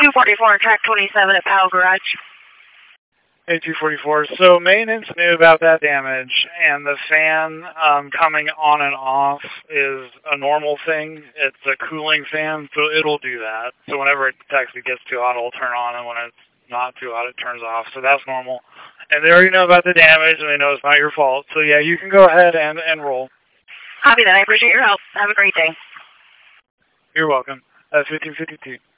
244, track 27 at Powell Garage. Hey, 244. So maintenance knew about that damage, and the fan coming on and off is a normal thing. It's a cooling fan, so it'll do that. So whenever it actually gets too hot, it'll turn on, and when it's not too hot, it turns off. So that's normal. And they already know about the damage, and they know it's not your fault. So yeah, you can go ahead and roll. Copy that. I appreciate your help. Have a great day. You're welcome. 1552.